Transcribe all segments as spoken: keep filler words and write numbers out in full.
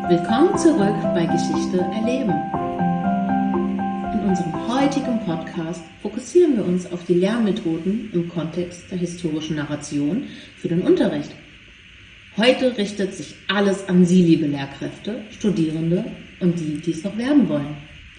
Willkommen zurück bei Geschichte erleben. In unserem heutigen Podcast fokussieren wir uns auf die Lernmethoden im Kontext der historischen Narration für den Unterricht. Heute richtet sich alles an Sie, liebe Lehrkräfte, Studierende und die, die es noch werden wollen.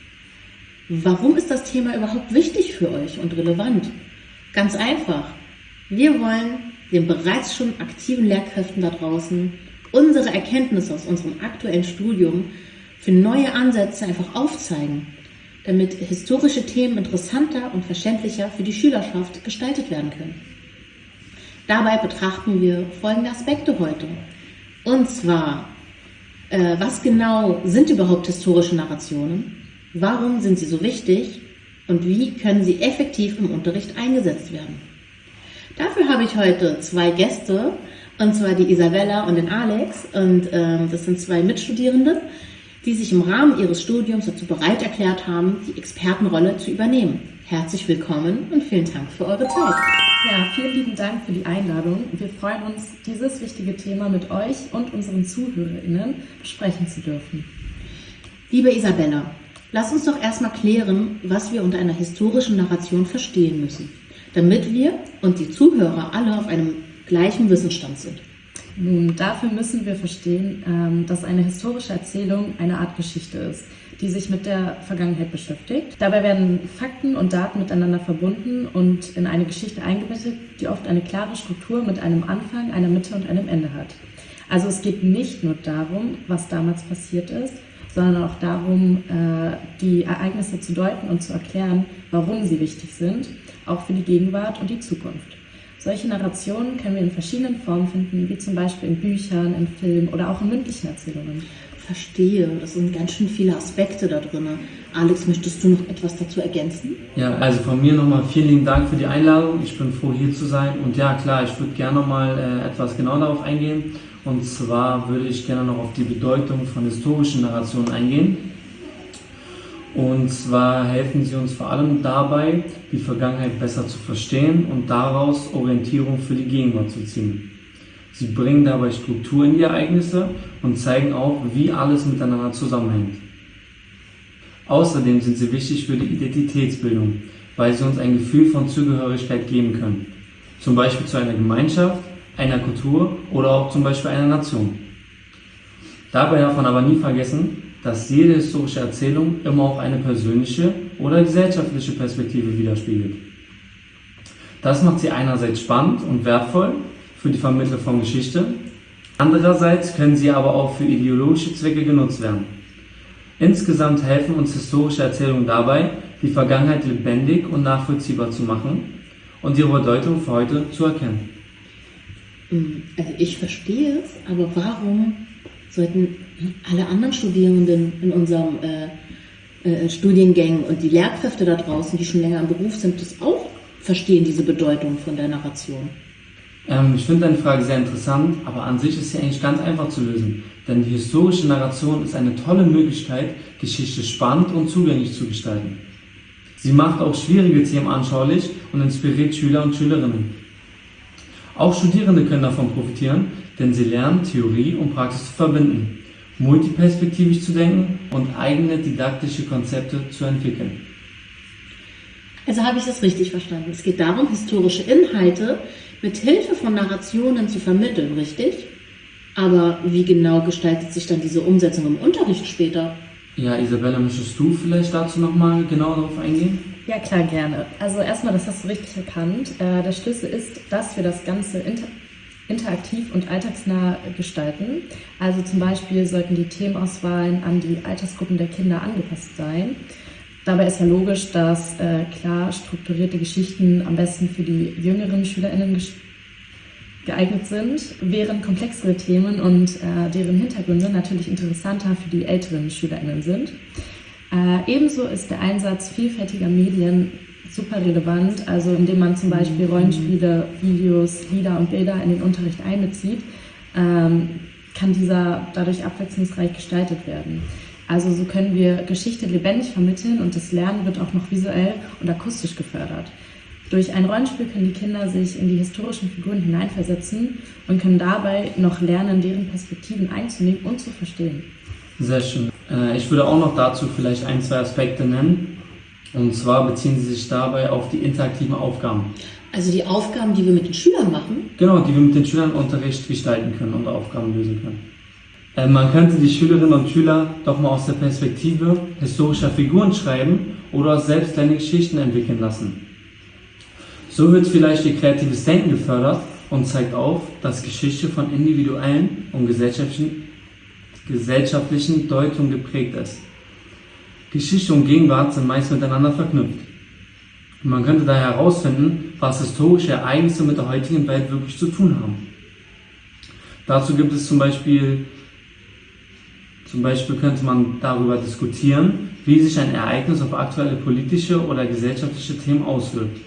Warum ist das Thema überhaupt wichtig für euch und relevant? Ganz einfach. Wir wollen den bereits schon aktiven Lehrkräften da draußen unsere Erkenntnisse aus unserem aktuellen Studium für neue Ansätze einfach aufzeigen, damit historische Themen interessanter und verständlicher für die Schülerschaft gestaltet werden können. Dabei betrachten wir folgende Aspekte heute. Und zwar, äh, was genau sind überhaupt historische Narrationen? Warum sind sie so wichtig? Und wie können sie effektiv im Unterricht eingesetzt werden? Dafür habe ich heute zwei Gäste, und zwar die Isabella und den Alex. Und ähm, das sind zwei Mitstudierende, die sich im Rahmen ihres Studiums dazu bereit erklärt haben, die Expertenrolle zu übernehmen. Herzlich willkommen und vielen Dank für eure Zeit. Ja, vielen lieben Dank für die Einladung. Wir freuen uns, dieses wichtige Thema mit euch und unseren ZuhörerInnen besprechen zu dürfen. Liebe Isabella, lass uns doch erstmal klären, was wir unter einer historischen Narration verstehen müssen, damit wir und die Zuhörer alle auf einem gleichen Wissensstand sind. Nun, dafür müssen wir verstehen, dass eine historische Erzählung eine Art Geschichte ist, die sich mit der Vergangenheit beschäftigt. Dabei werden Fakten und Daten miteinander verbunden und in eine Geschichte eingebettet, die oft eine klare Struktur mit einem Anfang, einer Mitte und einem Ende hat. Also es geht nicht nur darum, was damals passiert ist, sondern auch darum, die Ereignisse zu deuten und zu erklären, warum sie wichtig sind, auch für die Gegenwart und die Zukunft. Solche Narrationen können wir in verschiedenen Formen finden, wie zum Beispiel in Büchern, in Filmen oder auch in mündlichen Erzählungen. Verstehe, das sind ganz schön viele Aspekte da drin. Alex, möchtest du noch etwas dazu ergänzen? Ja, also von mir nochmal vielen lieben Dank für die Einladung. Ich bin froh, hier zu sein. Und ja, klar, ich würde gerne nochmal äh, etwas genauer darauf eingehen. Und zwar würde ich gerne noch auf die Bedeutung von historischen Narrationen eingehen. Und zwar helfen sie uns vor allem dabei, die Vergangenheit besser zu verstehen und daraus Orientierung für die Gegenwart zu ziehen. Sie bringen dabei Struktur in die Ereignisse und zeigen auch, wie alles miteinander zusammenhängt. Außerdem sind sie wichtig für die Identitätsbildung, weil sie uns ein Gefühl von Zugehörigkeit geben können. Zum Beispiel zu einer Gemeinschaft, einer Kultur oder auch zum Beispiel einer Nation. Dabei darf man aber nie vergessen, dass jede historische Erzählung immer auch eine persönliche oder gesellschaftliche Perspektive widerspiegelt. Das macht sie einerseits spannend und wertvoll für die Vermittlung von Geschichte, andererseits können sie aber auch für ideologische Zwecke genutzt werden. Insgesamt helfen uns historische Erzählungen dabei, die Vergangenheit lebendig und nachvollziehbar zu machen und ihre Bedeutung für heute zu erkennen. Also ich verstehe es, aber warum sollten alle anderen Studierenden in unserem äh, äh, Studiengängen und die Lehrkräfte da draußen, die schon länger im Beruf sind, das auch verstehen, diese Bedeutung von der Narration? Ähm, ich finde deine Frage sehr interessant, aber an sich ist sie eigentlich ganz einfach zu lösen. Denn die historische Narration ist eine tolle Möglichkeit, Geschichte spannend und zugänglich zu gestalten. Sie macht auch schwierige Themen anschaulich und inspiriert Schüler und Schülerinnen. Auch Studierende können davon profitieren, denn sie lernen, Theorie und Praxis zu verbinden, multiperspektivisch zu denken und eigene didaktische Konzepte zu entwickeln. Also habe ich das richtig verstanden. Es geht darum, historische Inhalte mit Hilfe von Narrationen zu vermitteln, richtig? Aber wie genau gestaltet sich dann diese Umsetzung im Unterricht später? Ja, Isabella, möchtest du vielleicht dazu nochmal genauer darauf eingehen? Ja, klar, gerne. Also erstmal, das hast du richtig erkannt. Äh, der Schlüssel ist, dass wir das Ganze inter interaktiv und alltagsnah gestalten. Also zum Beispiel sollten die Themenauswahlen an die Altersgruppen der Kinder angepasst sein. Dabei ist ja logisch, dass äh, klar strukturierte Geschichten am besten für die jüngeren SchülerInnen geeignet sind, während komplexere Themen und äh, deren Hintergründe natürlich interessanter für die älteren SchülerInnen sind. Äh, ebenso ist der Einsatz vielfältiger Medien super relevant, also indem man zum Beispiel Rollenspiele, Videos, Lieder und Bilder in den Unterricht einbezieht, ähm, kann dieser dadurch abwechslungsreich gestaltet werden. Also so können wir Geschichte lebendig vermitteln und das Lernen wird auch noch visuell und akustisch gefördert. Durch ein Rollenspiel können die Kinder sich in die historischen Figuren hineinversetzen und können dabei noch lernen, deren Perspektiven einzunehmen und zu verstehen. Sehr schön. Äh, ich würde auch noch dazu vielleicht ein, zwei Aspekte nennen. Und zwar beziehen sie sich dabei auf die interaktiven Aufgaben. Also die Aufgaben, die wir mit den Schülern machen? Genau, die wir mit den Schülern Unterricht gestalten können und Aufgaben lösen können. Äh, man könnte die Schülerinnen und Schüler doch mal aus der Perspektive historischer Figuren schreiben oder aus selbst kleine Geschichten entwickeln lassen. So wird vielleicht ihr kreatives Denken gefördert und zeigt auf, dass Geschichte von individuellen und gesellschaftlichen, gesellschaftlichen Deutungen geprägt ist. Geschichte und Gegenwart sind meist miteinander verknüpft. Man könnte daher herausfinden, was historische Ereignisse mit der heutigen Welt wirklich zu tun haben. Dazu gibt es zum Beispiel, zum Beispiel könnte man darüber diskutieren, wie sich ein Ereignis auf aktuelle politische oder gesellschaftliche Themen auswirkt.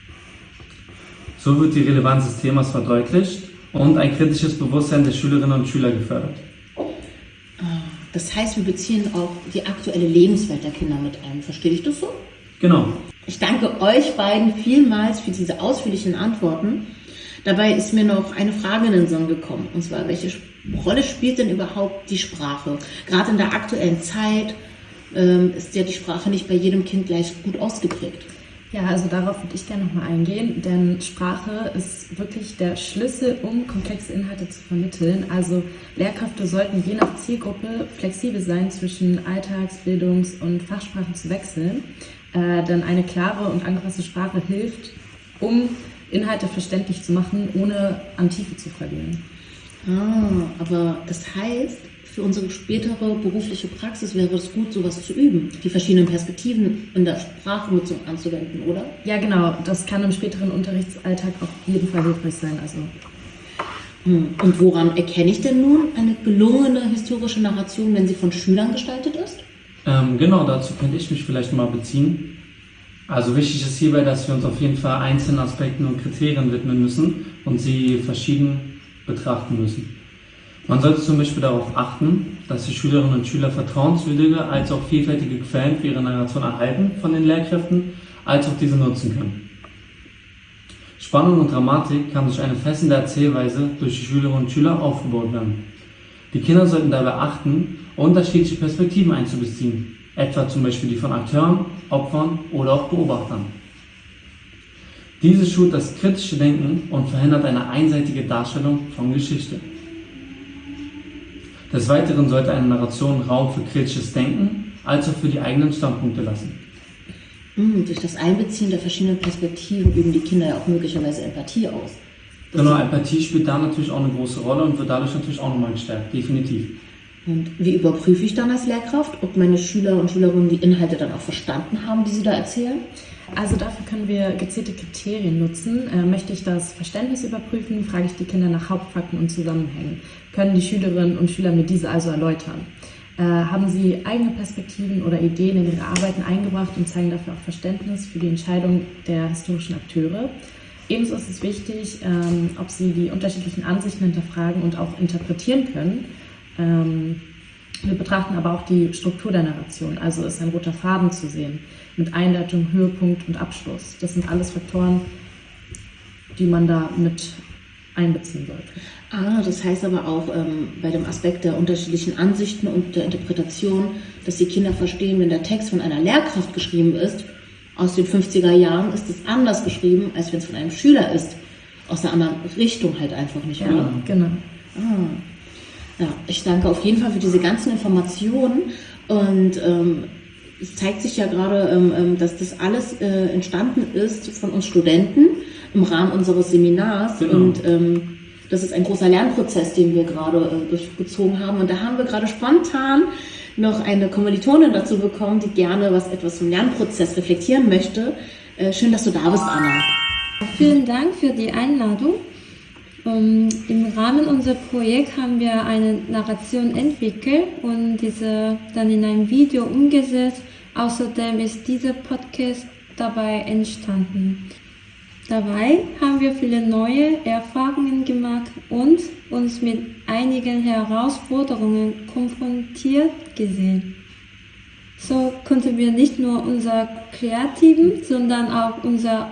So wird die Relevanz des Themas verdeutlicht und ein kritisches Bewusstsein der Schülerinnen und Schüler gefördert. Das heißt, wir beziehen auch die aktuelle Lebenswelt der Kinder mit ein. Verstehe ich das so? Genau. Ich danke euch beiden vielmals für diese ausführlichen Antworten. Dabei ist mir noch eine Frage in den Sinn gekommen. Und zwar, welche Rolle spielt denn überhaupt die Sprache? Gerade in der aktuellen Zeit ähm, ist ja die Sprache nicht bei jedem Kind gleich gut ausgeprägt. Ja, also darauf würde ich gerne nochmal eingehen, denn Sprache ist wirklich der Schlüssel, um komplexe Inhalte zu vermitteln. Also Lehrkräfte sollten je nach Zielgruppe flexibel sein, zwischen Alltags-, Bildungs- und Fachsprachen zu wechseln, äh, denn eine klare und angepasste Sprache hilft, um Inhalte verständlich zu machen, ohne an Tiefe zu verlieren. Ah, aber das heißt, für unsere spätere berufliche Praxis wäre es gut, sowas zu üben, die verschiedenen Perspektiven in der Sprachnutzung anzuwenden, oder? Ja, genau. Das kann im späteren Unterrichtsalltag auf jeden Fall hilfreich sein. Also Und woran erkenne ich denn nun eine gelungene historische Narration, wenn sie von Schülern gestaltet ist? Ähm, genau, dazu könnte ich mich vielleicht mal beziehen. Also wichtig ist hierbei, dass wir uns auf jeden Fall einzelnen Aspekten und Kriterien widmen müssen und sie verschieden betrachten müssen. Man sollte zum Beispiel darauf achten, dass die Schülerinnen und Schüler vertrauenswürdige als auch vielfältige Quellen für ihre Narration erhalten von den Lehrkräften, als auch diese nutzen können. Spannung und Dramatik kann durch eine fesselnde Erzählweise durch die Schülerinnen und Schüler aufgebaut werden. Die Kinder sollten dabei achten, unterschiedliche Perspektiven einzubeziehen, etwa zum Beispiel die von Akteuren, Opfern oder auch Beobachtern. Diese schult das kritische Denken und verhindert eine einseitige Darstellung von Geschichte. Des Weiteren sollte eine Narration Raum für kritisches Denken, als auch für die eigenen Standpunkte lassen. Mhm, durch das Einbeziehen der verschiedenen Perspektiven üben die Kinder ja auch möglicherweise Empathie aus. Das Genau, Empathie spielt da natürlich auch eine große Rolle und wird dadurch natürlich auch nochmal gestärkt, definitiv. Und wie überprüfe ich dann als Lehrkraft, ob meine Schüler und Schülerinnen die Inhalte dann auch verstanden haben, die sie da erzählen? Also dafür können wir gezielte Kriterien nutzen. Äh, möchte ich das Verständnis überprüfen, frage ich die Kinder nach Hauptfakten und Zusammenhängen. Können die Schülerinnen und Schüler mir diese also erläutern? Äh, haben sie eigene Perspektiven oder Ideen in ihre Arbeiten eingebracht und zeigen dafür auch Verständnis für die Entscheidung der historischen Akteure? Ebenso ist es wichtig, ähm, ob sie die unterschiedlichen Ansichten hinterfragen und auch interpretieren können. Ähm, wir betrachten aber auch die Struktur der Narration, also ist ein roter Faden zu sehen, mit Einleitung, Höhepunkt und Abschluss. Das sind alles Faktoren, die man da mit einbeziehen sollte. Ah, das heißt aber auch ähm, bei dem Aspekt der unterschiedlichen Ansichten und der Interpretation, dass die Kinder verstehen, wenn der Text von einer Lehrkraft geschrieben ist, aus den fünfziger Jahren, ist es anders geschrieben, als wenn es von einem Schüler ist, aus einer anderen Richtung halt einfach nicht, Ja, oder? genau. Ah. Ja, ich danke auf jeden Fall für diese ganzen Informationen und ähm, es zeigt sich ja gerade, ähm, dass das alles äh, entstanden ist von uns Studenten im Rahmen unseres Seminars Genau. und ähm, das ist ein großer Lernprozess, den wir gerade äh, durchgezogen haben und da haben wir gerade spontan noch eine Kommilitonin dazu bekommen, die gerne was etwas zum Lernprozess reflektieren möchte. Äh, schön, dass du da bist, Anna. Vielen Dank für die Einladung. Um, Im Rahmen unseres Projekts haben wir eine Narration entwickelt und diese dann in ein Video umgesetzt. Außerdem ist dieser Podcast dabei entstanden. Dabei haben wir viele neue Erfahrungen gemacht und uns mit einigen Herausforderungen konfrontiert gesehen. So konnten wir nicht nur unsere kreativen, sondern auch unsere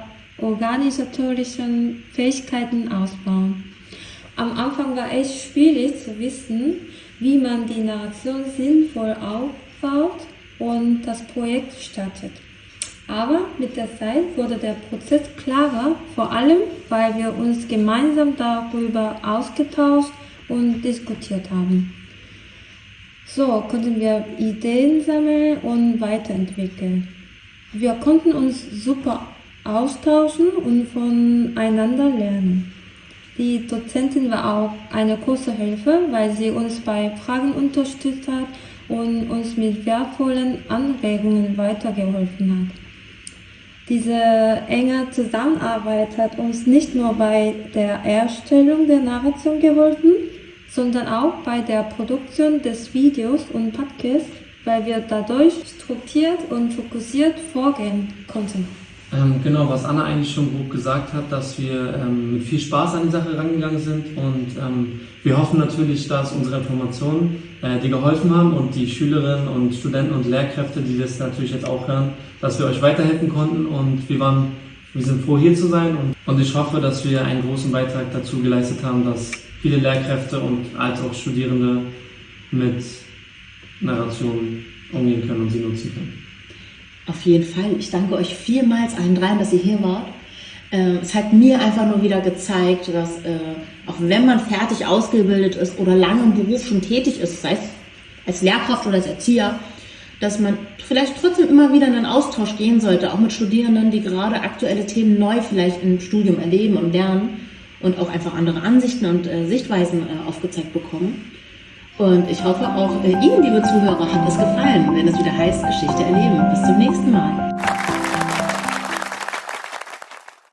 organisatorischen Fähigkeiten ausbauen. Am Anfang war es schwierig zu wissen, wie man die Narration sinnvoll aufbaut und das Projekt startet. Aber mit der Zeit wurde der Prozess klarer, vor allem weil wir uns gemeinsam darüber ausgetauscht und diskutiert haben. So konnten wir Ideen sammeln und weiterentwickeln. Wir konnten uns super austauschen und voneinander lernen. Die Dozentin war auch eine große Hilfe, weil sie uns bei Fragen unterstützt hat und uns mit wertvollen Anregungen weitergeholfen hat. Diese enge Zusammenarbeit hat uns nicht nur bei der Erstellung der Narration geholfen, sondern auch bei der Produktion des Videos und Podcasts, weil wir dadurch strukturiert und fokussiert vorgehen konnten. Ähm, genau, was Anna eigentlich schon grob gesagt hat, dass wir ähm, mit viel Spaß an die Sache rangegangen sind und ähm, wir hoffen natürlich, dass unsere Informationen äh, dir geholfen haben und die Schülerinnen und Studenten und Lehrkräfte, die das natürlich jetzt auch hören, dass wir euch weiterhelfen konnten und wir waren, wir sind froh hier zu sein und, und ich hoffe, dass wir einen großen Beitrag dazu geleistet haben, dass viele Lehrkräfte und als auch Studierende mit Narrationen umgehen können und sie nutzen können. Auf jeden Fall. Ich danke euch vielmals allen dreien, dass ihr hier wart. Äh, es hat mir einfach nur wieder gezeigt, dass äh, auch wenn man fertig ausgebildet ist oder lange im Beruf schon tätig ist, sei es als Lehrkraft oder als Erzieher, dass man vielleicht trotzdem immer wieder in einen Austausch gehen sollte, auch mit Studierenden, die gerade aktuelle Themen neu vielleicht im Studium erleben und lernen und auch einfach andere Ansichten und äh, Sichtweisen äh, aufgezeigt bekommen. Und ich hoffe auch äh, Ihnen, liebe Zuhörer, hat es gefallen, wenn es wieder heißt Geschichte erleben. Bis zum nächsten Mal.